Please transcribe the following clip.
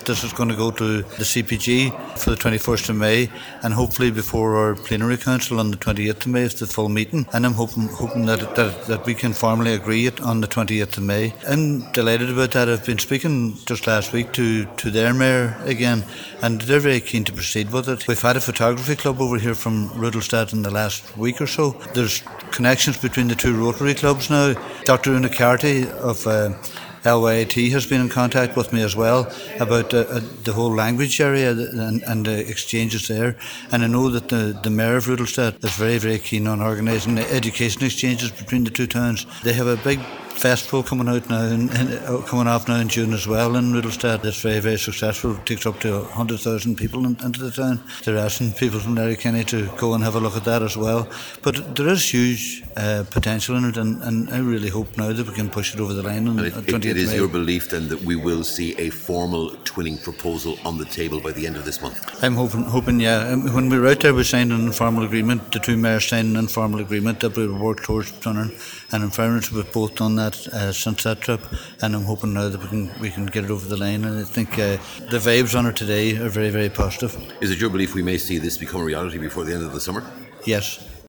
this is going to go to the CPG for the 21st of May, and hopefully before our plenary council on the 28th of May is the full meeting, and I'm hoping that we can formally agree it on the 28th of May. I'm delighted about that. I've been speaking just last week to their mayor again, and they're very keen to proceed with it. We've had a photography club over here from Rudolstadt in the last week or so. There's connections between the two Rotary clubs now. Dr. Una Carty of LYIT has been in contact with me as well about the whole language area and the exchanges there. And I know that the mayor of Rudolstadt is very, very keen on organising the education exchanges between the two towns. They have a big festival coming off now in June as well in Rudolstadt. It's very, very successful. It takes up to 100,000 people into the town. They're asking people from Letterkenny to go and have a look at that as well. But there is huge potential in it, and I really hope now that we can push it over the line on the 28th of May. It is your belief then that we will see a formal twinning proposal on the table by the end of this month? I'm hoping, yeah. When we were out there, we signed an informal agreement. The two mayors signed an informal agreement that we would work towards twinning, and in fairness, we've both done that since that trip, and I'm hoping now that we can get it over the line, and I think the vibes on it today are very, very positive. Is it your belief we may see this become a reality before the end of the summer? Yes.